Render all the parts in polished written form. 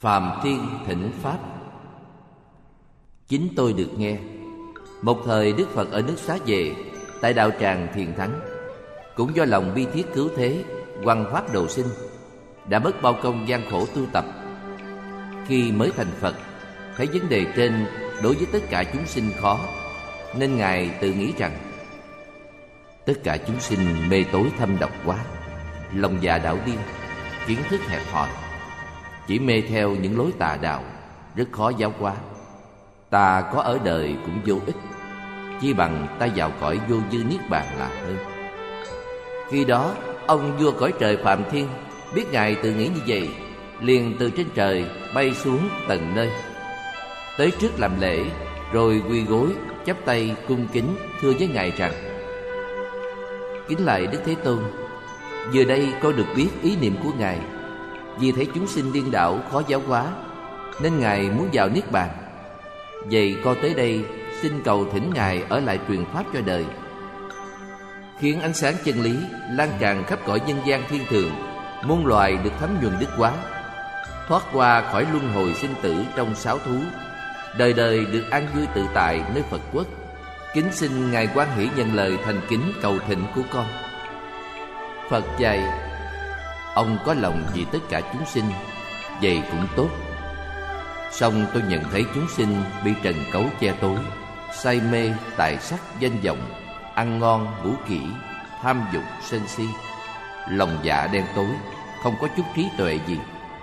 Phạm Thiên thỉnh Pháp. Chính tôi được nghe. Một thời Đức Phật ở nước Xá Vệ, tại đạo tràng Thiền Thắng, cũng do lòng bi thiết cứu thế, hoằng pháp độ sinh, đã mất bao công gian khổ tu tập. Khi mới thành Phật, thấy vấn đề trên đối với tất cả chúng sinh khó, nên Ngài tự nghĩ rằng tất cả chúng sinh mê tối thâm độc quá, lòng dạ đảo điên, kiến thức hẹp hòi, chỉ mê theo những lối tà đạo, rất khó giáo hóa. Ta có ở đời cũng vô ích, chi bằng ta vào cõi vô dư niết bàn là hơn. Khi đó ông vua cõi trời Phạm Thiên biết Ngài tự nghĩ như vậy, liền từ trên trời bay xuống tận nơi, tới trước làm lễ, rồi quỳ gối chắp tay cung kính thưa với Ngài rằng: Kính lạy Đức Thế Tôn, vừa đây con được biết ý niệm của Ngài. Vì thấy chúng sinh điên đảo khó giáo hóa, nên Ngài muốn vào niết bàn. Vậy con tới đây xin cầu thỉnh Ngài ở lại truyền pháp cho đời, khiến ánh sáng chân lý lan tràn khắp cõi nhân gian thiên thường, muôn loài được thấm nhuần đức hóa, thoát qua khỏi luân hồi sinh tử trong sáu thú, đời đời được an vui tự tại nơi Phật quốc. Kính xin Ngài hoan hỷ nhận lời thành kính cầu thỉnh của con. Phật dạy: Ông có lòng vì tất cả chúng sinh, vậy cũng tốt. Song tôi nhận thấy chúng sinh bị trần cấu che tối, say mê tài sắc danh vọng, ăn ngon ngủ kỹ, tham dục sân si, lòng dạ đen tối, không có chút trí tuệ gì.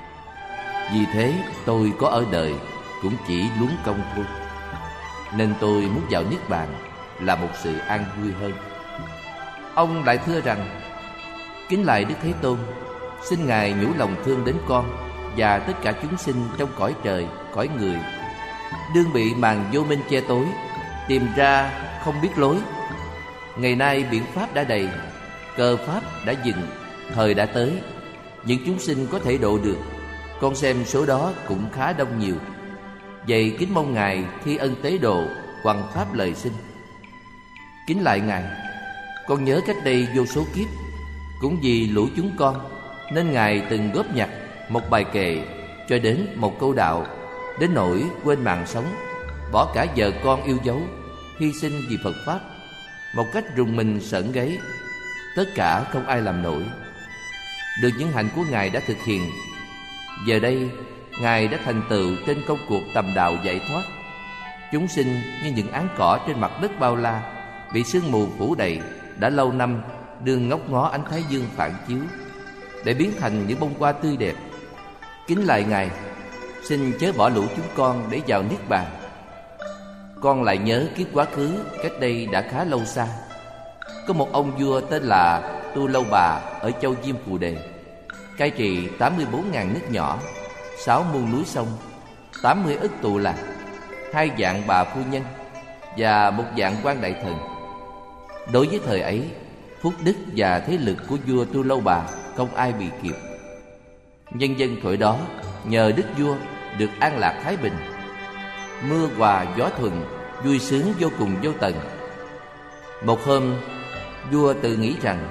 Vì thế tôi có ở đời cũng chỉ luống công thôi, nên tôi muốn vào niết bàn là một sự an vui hơn. Ông lại thưa rằng: Kính lạy Đức Thế Tôn, xin Ngài nhủ lòng thương đến con và tất cả chúng sinh trong cõi trời, cõi người, đương bị màn vô minh che tối, tìm ra không biết lối. Ngày nay biện pháp đã đầy, cơ pháp đã dừng, thời đã tới, những chúng sinh có thể độ được. Con xem số đó cũng khá đông nhiều. Vậy kính mong Ngài thi ân tế độ, hoằng pháp lời sinh. Kính lạy Ngài, con nhớ cách đây vô số kiếp, cũng vì lũ chúng con nên Ngài từng góp nhặt một bài kệ cho đến một câu đạo, đến nỗi quên mạng sống, bỏ cả vợ con yêu dấu, hy sinh vì Phật pháp, một cách rùng mình sởn gáy. Tất cả không ai làm nổi. Được những hạnh của Ngài đã thực hiện, giờ đây Ngài đã thành tựu trên công cuộc tầm đạo giải thoát. Chúng sinh như những áng cỏ trên mặt đất bao la, bị sương mù phủ đầy, đã lâu năm đương ngóc ngó ánh thái dương phản chiếu, để biến thành những bông hoa tươi đẹp. Kính lạy Ngài, xin chớ bỏ lũ chúng con để vào niết bàn. Con lại nhớ kiếp quá khứ cách đây đã khá lâu xa, có một ông vua tên là Tu Lâu Bà ở châu Diêm Phù Đề, cai trị 84.000 nước nhỏ, 6 muôn núi sông, 80 ức tù lạc, 2 vạn bà phu nhân và 1 vạn quan đại thần. Đối với thời ấy, phúc đức và thế lực của vua Tu Lâu Bà không ai bị kịp. Nhân dân thời đó nhờ đức vua được an lạc thái bình, mưa hòa gió thuận, vui sướng vô cùng vô tận. Một hôm, vua tự nghĩ rằng: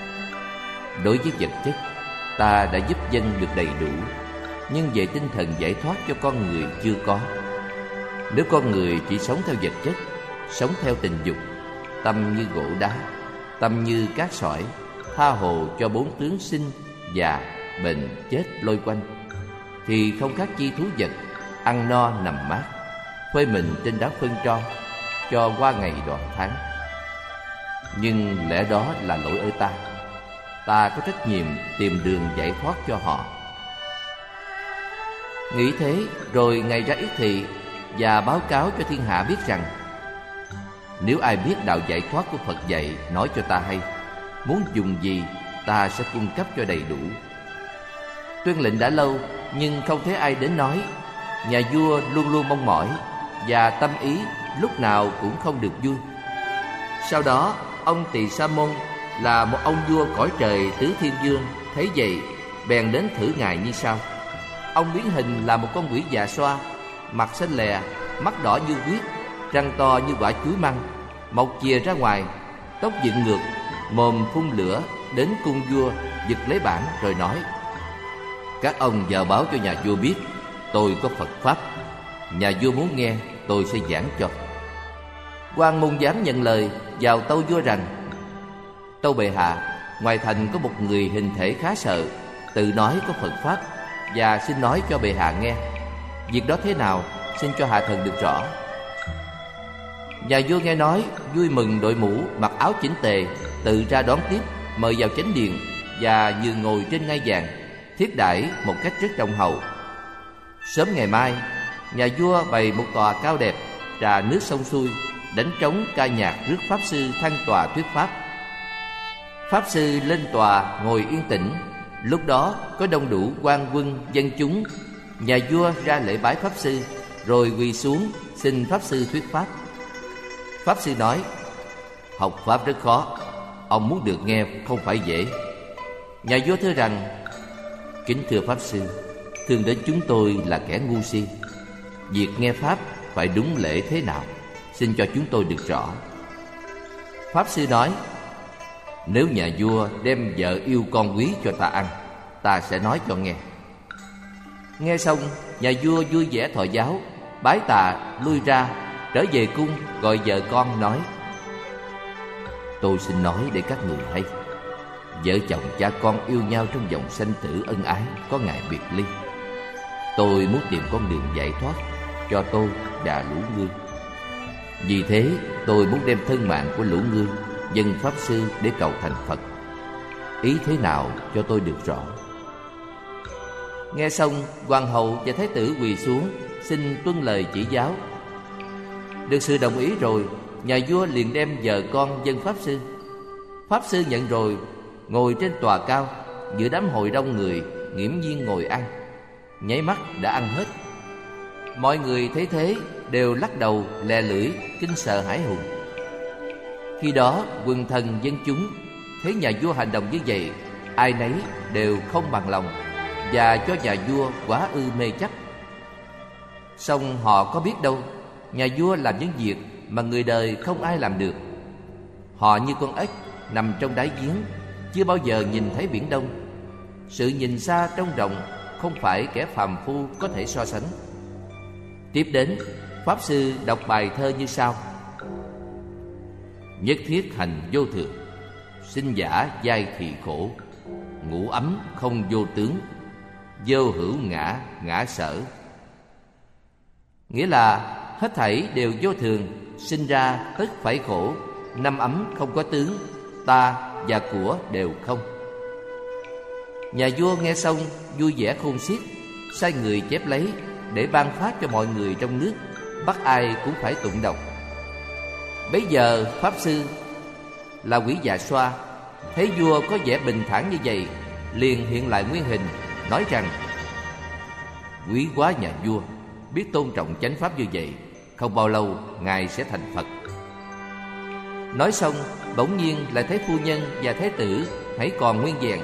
Đối với vật chất, ta đã giúp dân được đầy đủ, nhưng về tinh thần giải thoát cho con người chưa có. Nếu con người chỉ sống theo vật chất, sống theo tình dục, tâm như gỗ đá, tâm như cát sỏi, tha hồ cho 4 tướng sinh, già, bệnh, chết lôi quanh, thì không khác chi thú vật, ăn no nằm mát, phơi mình trên đá phân tro, cho qua ngày đoạn tháng. Nhưng lẽ đó là lỗi ở ta. Ta có trách nhiệm tìm đường giải thoát cho họ. Nghĩ thế rồi Ngài ra yết thị và báo cáo cho thiên hạ biết rằng: Nếu ai biết đạo giải thoát của Phật dạy, nói cho ta hay, muốn dùng gì ta sẽ cung cấp cho đầy đủ. Tuyên lệnh đã lâu nhưng không thấy ai đến nói. Nhà vua luôn luôn mong mỏi, và tâm ý lúc nào cũng không được vui. Sau đó ông Tỳ Sa Môn là một ông vua cõi trời Tứ Thiên Vương thấy vậy, bèn đến thử Ngài như sau. Ông biến hình là một con quỷ già xoa, mặt xanh lè, mắt đỏ như huyết, răng to như quả chuối măng, mọc chìa ra ngoài, tóc dựng ngược, mồm phun lửa, đến cung vua giật lấy bản rồi nói: Các ông vào báo cho nhà vua biết, tôi có Phật Pháp. Nhà vua muốn nghe, tôi sẽ giảng cho. Quan môn giám nhận lời, vào tâu vua rằng: Tâu bệ hạ, ngoài thành có một người hình thể khá sợ, tự nói có Phật Pháp, và xin nói cho bệ hạ nghe. Việc đó thế nào, xin cho hạ thần được rõ. Nhà vua nghe nói, vui mừng, đội mũ, mặc áo chỉnh tề, tự ra đón tiếp, mời vào chánh điện, và vừa ngồi trên ngai vàng, thiết đãi một cách rất trọng hậu. Sớm ngày mai, nhà vua bày một tòa cao đẹp, trà nước sông xuôi, đánh trống ca nhạc rước pháp sư thăng tòa thuyết pháp. Pháp sư lên tòa ngồi yên tĩnh. Lúc đó có đông đủ quan quân dân chúng. Nhà vua ra lễ bái pháp sư, rồi quỳ xuống xin pháp sư thuyết pháp. Pháp sư nói: Học pháp rất khó, ông muốn được nghe không phải dễ. Nhà vua thưa rằng: Kính thưa pháp sư, thường đến chúng tôi là kẻ ngu si. Việc nghe pháp phải đúng lễ thế nào, xin cho chúng tôi được rõ. Pháp sư nói: Nếu nhà vua đem vợ yêu con quý cho ta ăn, ta sẽ nói cho nghe. Nghe xong, nhà vua vui vẻ thọ giáo, bái tạ lui ra, trở về cung gọi vợ con nói: Tôi xin nói để các người hay. Vợ chồng cha con yêu nhau trong vòng sanh tử ân ái, có ngày biệt ly. Tôi muốn tìm con đường giải thoát cho tôi và lũ ngươi. Vì thế tôi muốn đem thân mạng của lũ ngươi dâng pháp sư để cầu thành Phật. Ý thế nào cho tôi được rõ. Nghe xong, hoàng hậu và thái tử quỳ xuống xin tuân lời chỉ giáo. Được sự đồng ý rồi, nhà vua liền đem vợ con dâng pháp sư. Pháp sư nhận rồi, ngồi trên tòa cao giữa đám hội đông người, nghiễm nhiên ngồi ăn. Nháy mắt đã ăn hết. Mọi người thấy thế đều lắc đầu lè lưỡi, kinh sợ hãi hùng. Khi đó quần thần dân chúng thấy nhà vua hành động như vậy, ai nấy đều không bằng lòng, và cho nhà vua quá ư mê chấp. Song họ có biết đâu, nhà vua làm những việc mà người đời không ai làm được. Họ như con ếch nằm trong đáy giếng, chưa bao giờ nhìn thấy biển Đông. Sự nhìn xa trông rộng không phải kẻ phàm phu có thể so sánh. Tiếp đến, pháp sư đọc bài thơ như sau: Nhất thiết hành vô thường, sinh giả giai thị khổ. Ngủ ấm không vô tướng, vô hữu ngã ngã sở. Nghĩa là hết thảy đều vô thường, sinh ra tất phải khổ. Năm ấm không có tướng, ta và của đều không. Nhà vua nghe xong vui vẻ khôn xiết, sai người chép lấy để ban phát cho mọi người trong nước, bắt ai cũng phải tụng đọc. Bấy giờ pháp sư là Quỷ Dạ Xoa thấy vua có vẻ bình thản như vậy, liền hiện lại nguyên hình, nói rằng: Quý quá nhà vua, biết tôn trọng chánh pháp như vậy, không bao lâu ngài sẽ thành Phật. Nói xong, bỗng nhiên lại thấy phu nhân và thái tử hãy còn nguyên vẹn.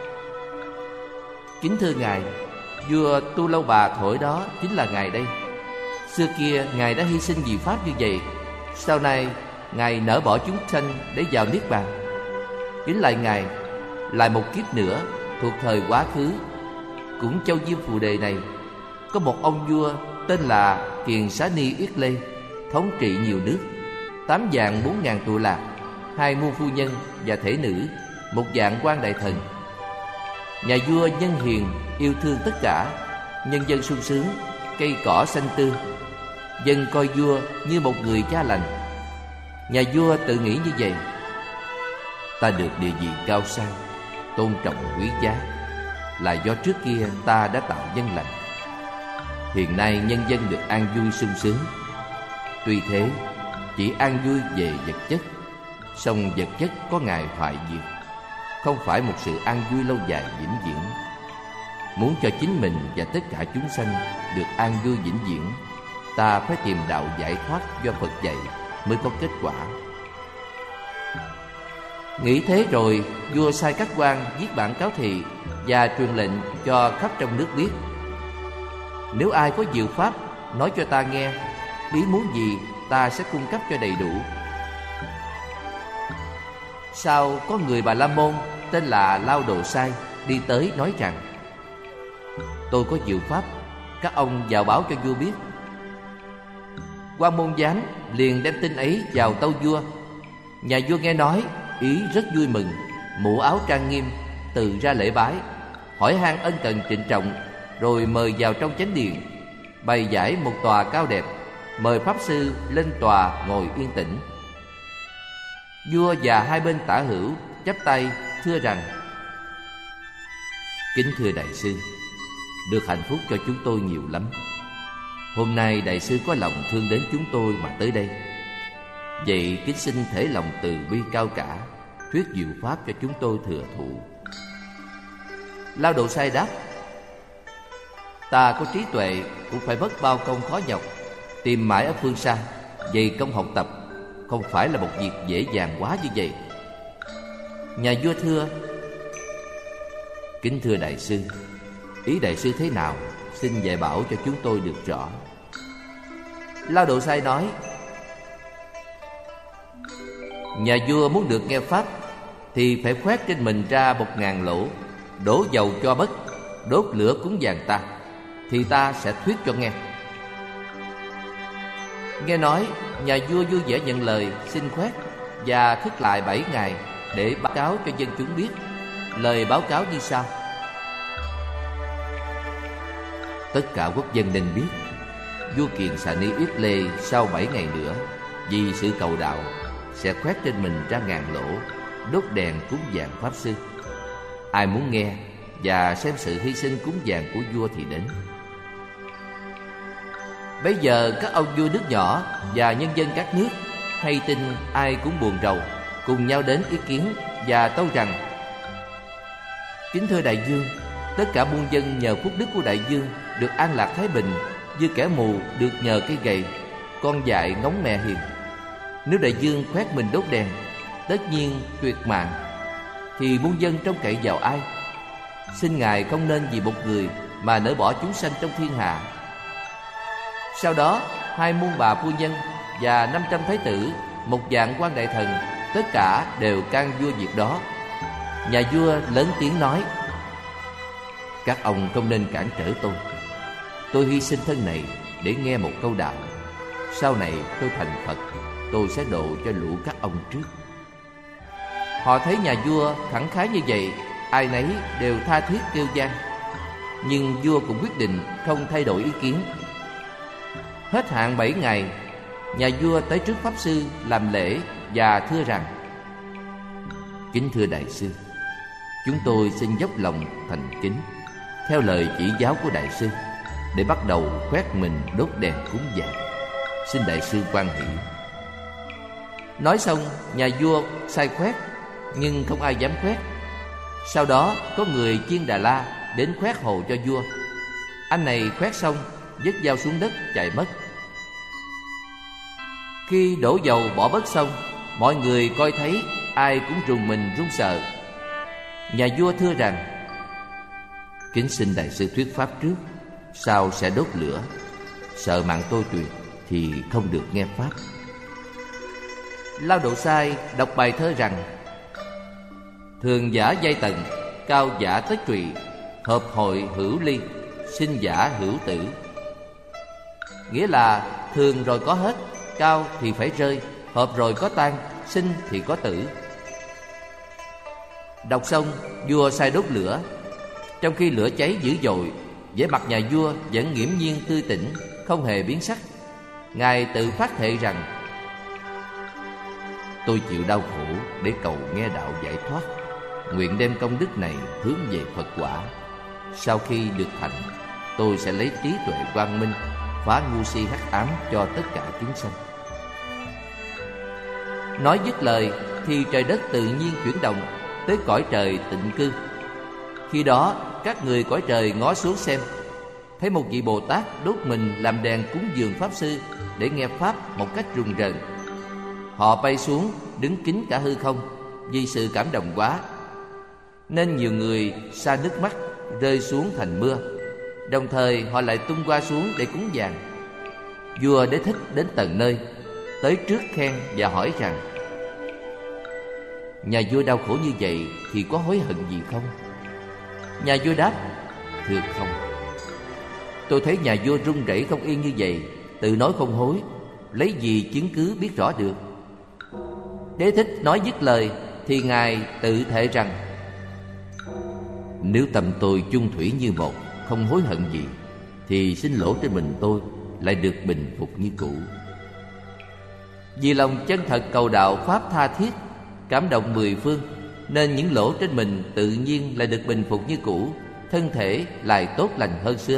Kính thưa ngài, vua Tu Lâu Bà thổi đó chính là ngài đây. Xưa kia ngài đã hy sinh vì pháp như vậy, sau này ngài nỡ bỏ chúng sanh để vào niết bàn. Kính lại ngài, lại một kiếp nữa thuộc thời quá khứ, cũng Châu Diêm Phù Đề này, có một ông vua tên là Kiền Xá Ni Yết Lê, thống trị nhiều nước, 8 vạn 4 ngàn tụ lạc, 2 muôn phu nhân và thể nữ, 1 vạn quan đại thần. Nhà vua nhân hiền, yêu thương tất cả, nhân dân sung sướng, cây cỏ xanh tươi. Dân coi vua như một người cha lành. Nhà vua tự nghĩ như vậy: Ta được địa vị cao sang, tôn trọng quý giá, là do trước kia ta đã tạo nhân lành. Hiện nay nhân dân được an vui sung sướng. Tuy thế, chỉ an vui về vật chất, song vật chất có ngày hoại diệt, không phải một sự an vui lâu dài vĩnh viễn. Muốn cho chính mình và tất cả chúng sanh được an vui vĩnh viễn, ta phải tìm đạo giải thoát do Phật dạy mới có kết quả. Nghĩ thế rồi, vua sai các quan viết bản cáo thị và truyền lệnh cho khắp trong nước biết: Nếu ai có diệu pháp, nói cho ta nghe, ý muốn gì ta sẽ cung cấp cho đầy đủ. Sau có người Bà La Môn tên là Lao Đồ Sai đi tới nói rằng: Tôi có diệu pháp, các ông vào báo cho vua biết. Quan môn giám liền đem tin ấy vào tâu vua. Nhà vua nghe nói, ý rất vui mừng, mũ áo trang nghiêm, từ ra lễ bái, hỏi han ân cần trịnh trọng, rồi mời vào trong chánh điện, bày giải một tòa cao đẹp, mời pháp sư lên tòa ngồi yên tĩnh. Vua và hai bên tả hữu chắp tay thưa rằng: Kính thưa đại sư, được hạnh phúc cho chúng tôi nhiều lắm. Hôm nay đại sư có lòng thương đến chúng tôi mà tới đây. Vậy kính xin thể lòng từ bi cao cả, thuyết diệu pháp cho chúng tôi thừa thụ. Lao Độ Sai đáp: Ta có trí tuệ cũng phải mất bao công khó nhọc, tìm mãi ở phương xa, dày công học tập, không phải là một việc dễ dàng quá như vậy. Nhà vua thưa: Kính thưa đại sư, ý đại sư thế nào, xin dạy bảo cho chúng tôi được rõ. Lao Độ Sai nói: Nhà vua muốn được nghe pháp thì phải khoét trên mình ra 1000 lỗ, đổ dầu cho bất, đốt lửa cúng dường ta, thì ta sẽ thuyết cho nghe. Nghe nói, nhà vua vui vẻ nhận lời, xin khoét và thức lại 7 ngày để báo cáo cho dân chúng biết. Lời báo cáo như sau: Tất cả quốc dân nên biết, vua Kiền Xà Ni Yết Lê sau 7 ngày nữa, vì sự cầu đạo, sẽ khoét trên mình ra 1000 lỗ, đốt đèn cúng dường pháp sư. Ai muốn nghe và xem sự hy sinh cúng dường của vua thì đến. Bây giờ các ông vua nước nhỏ và nhân dân các nước hay tin ai cũng buồn rầu, cùng nhau đến ý kiến và tâu rằng: Kính thưa đại vương, tất cả muôn dân nhờ phúc đức của đại vương được an lạc thái bình, như kẻ mù được nhờ cây gậy, con dại ngóng mẹ hiền. Nếu đại vương khoét mình đốt đèn, tất nhiên tuyệt mạng, thì muôn dân trông cậy vào ai? Xin ngài không nên vì một người mà nỡ bỏ chúng sanh trong thiên hạ. Sau đó 2 muôn bà phu nhân và 500 thái tử, 1,000 quan đại thần, tất cả đều can vua việc đó. Nhà vua lớn tiếng nói: Các ông không nên cản trở tôi. Tôi hy sinh thân này để nghe một câu đạo. Sau này tôi thành Phật, tôi sẽ độ cho lũ các ông trước. Họ thấy nhà vua khẳng khái như vậy, ai nấy đều tha thiết kêu van. Nhưng vua cũng quyết định không thay đổi ý kiến. Hết hạn 7 ngày, nhà vua tới trước pháp sư làm lễ và thưa rằng: Kính thưa đại sư, chúng tôi xin dốc lòng thành kính, theo lời chỉ giáo của đại sư, để bắt đầu khoét mình đốt đèn cúng dường. Xin đại sư quan hỷ. Nói xong, nhà vua sai khoét, nhưng không ai dám khoét. Sau đó có người chiên Đà La đến khoét hồ cho vua. Anh này khoét xong, vứt dao xuống đất chạy mất. Khi đổ dầu bỏ bớt xong, mọi người coi thấy ai cũng rùng mình run sợ. Nhà vua thưa rằng: Kính xin đại sư thuyết pháp trước, sau sẽ đốt lửa. Sợ mạng tôi tuyệt thì không được nghe pháp. Lao Độ Sai đọc bài thơ rằng: Thường giả giai tần, cao giả tất trụy, hợp hội hữu ly, sinh giả hữu tử. Nghĩa là thường rồi có hết, cao thì phải rơi, hợp rồi có tan, sinh thì có tử. Đọc xong, vua sai đốt lửa. Trong khi lửa cháy dữ dội, vẻ mặt nhà vua vẫn nghiễm nhiên tươi tỉnh, không hề biến sắc. Ngài tự phát thệ rằng: Tôi chịu đau khổ để cầu nghe đạo giải thoát, nguyện đem công đức này hướng về Phật quả. Sau khi được thành, tôi sẽ lấy trí tuệ quang minh phá ngu si hắc ám cho tất cả chúng sanh. Nói dứt lời thì trời đất tự nhiên chuyển động, tới cõi trời tịnh cư. Khi đó các người cõi trời ngó xuống xem, thấy một vị Bồ Tát đốt mình làm đèn cúng dường pháp sư để nghe pháp một cách rùng rợn. Họ bay xuống đứng kín cả hư không, vì sự cảm động quá, nên nhiều người xa nước mắt rơi xuống thành mưa. Đồng thời họ lại tung qua xuống để cúng dường. Vua Đế Thích đến tận nơi, tới trước khen và hỏi rằng: Nhà vua đau khổ như vậy thì có hối hận gì không? Nhà vua đáp: Thưa không. Tôi thấy nhà vua run rẩy không yên như vậy, tự nói không hối, lấy gì chứng cứ biết rõ được. Đế thích nói dứt lời thì ngài tự thệ rằng: nếu tâm tôi chung thủy như một, không hối hận gì, thì xin lỗi trên mình tôi lại được bình phục như cũ. Vì lòng chân thật cầu đạo pháp tha thiết, cảm động mười phương, nên những lỗ trên mình tự nhiên lại được bình phục như cũ, thân thể lại tốt lành hơn xưa.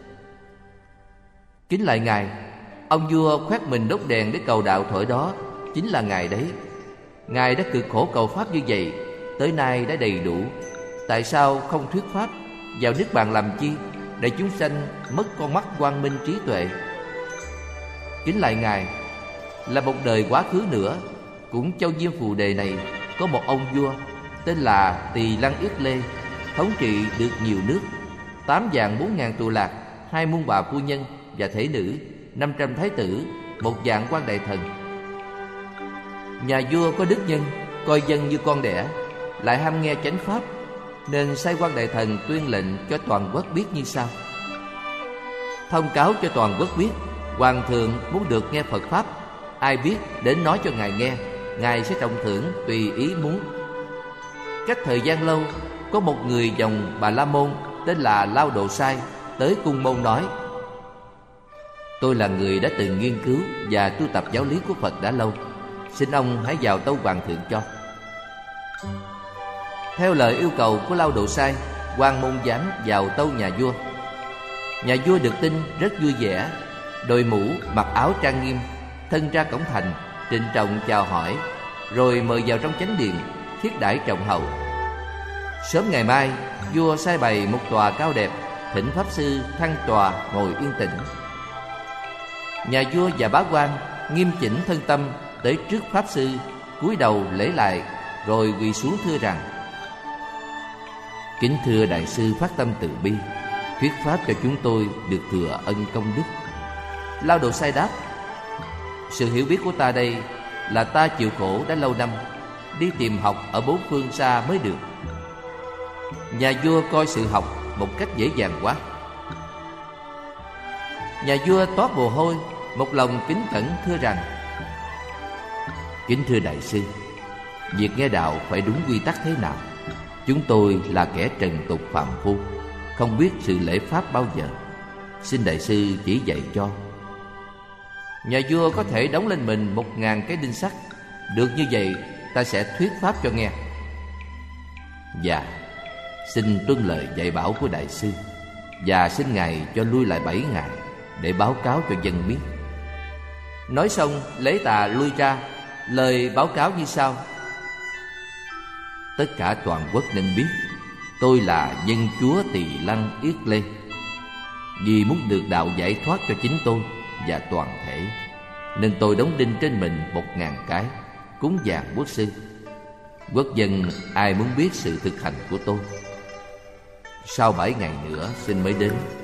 Kính lại ngài, ông vua khoét mình đốt đèn để cầu đạo thổi đó chính là ngài đấy. Ngài đã cực khổ cầu pháp như vậy, tới nay đã đầy đủ, tại sao không thuyết pháp vào nước bàn làm chi, để chúng sanh mất con mắt quang minh trí tuệ? Kính lại ngài, là một đời quá khứ nữa, cũng châu Diêm Phù Đề này có một ông vua tên là Tỳ Lăng Yết Lê, thống trị được nhiều nước, 8.400.000 tù lạc, 2 muôn bà phu nhân và thể nữ, 500 thái tử, 1.000 quan đại thần. Nhà vua có đức nhân, coi dân như con đẻ, lại ham nghe chánh pháp, nên sai quan đại thần tuyên lệnh cho toàn quốc biết như sau: thông cáo cho toàn quốc biết, hoàng thượng muốn được nghe Phật pháp, ai biết đến nói cho ngài nghe, ngài sẽ trọng thưởng tùy ý muốn. Cách thời gian lâu, có một người dòng Bà La Môn tên là Lao Độ Sai tới cung môn nói: tôi là người đã từng nghiên cứu và tu tập giáo lý của Phật đã lâu, xin ông hãy vào tâu hoàng thượng cho. Theo lời yêu cầu của Lao Độ Sai, quan môn giám vào tâu nhà vua. Nhà vua được tin rất vui vẻ, đội mũ, mặc áo trang nghiêm, thân ra cổng thành, trịnh trọng chào hỏi, rồi mời vào trong chánh điện, thiết đãi trọng hậu. Sớm ngày mai, vua sai bày một tòa cao đẹp, thỉnh pháp sư thăng tòa ngồi yên tĩnh. Nhà vua và bá quan nghiêm chỉnh thân tâm tới trước pháp sư, cúi đầu lễ lại, rồi quỳ xuống thưa rằng: kính thưa đại sư phát tâm từ bi, thuyết pháp cho chúng tôi được thừa ân công đức. Lao Độ Sai đáp: sự hiểu biết của ta đây là ta chịu khổ đã lâu năm, đi tìm học ở bốn phương xa mới được. Nhà vua coi sự học một cách dễ dàng quá. Nhà vua toát mồ hôi, một lòng kính cẩn thưa rằng: kính thưa đại sư, việc nghe đạo phải đúng quy tắc thế nào? Chúng tôi là kẻ trần tục phàm phu, không biết sự lễ pháp bao giờ, xin đại sư chỉ dạy cho. Nhà vua có thể đóng lên mình 1.000 cái đinh sắt. Được như vậy, ta sẽ thuyết pháp cho nghe. Dạ, xin tuân lời dạy bảo của đại sư, và xin ngài cho lui lại 7 ngày để báo cáo cho dân biết. Nói xong, lễ tạ lui ra, lời báo cáo như sau: tất cả toàn quốc nên biết, tôi là dân chúa Tỳ Lăng Yết Lê. Vì muốn được đạo giải thoát cho chính tôi và toàn thể, nên tôi đóng đinh trên mình 1.000 cái, cúng dường quốc sư. Quốc dân ai muốn biết sự thực hành của tôi, sau 7 ngày nữa xin mới đến.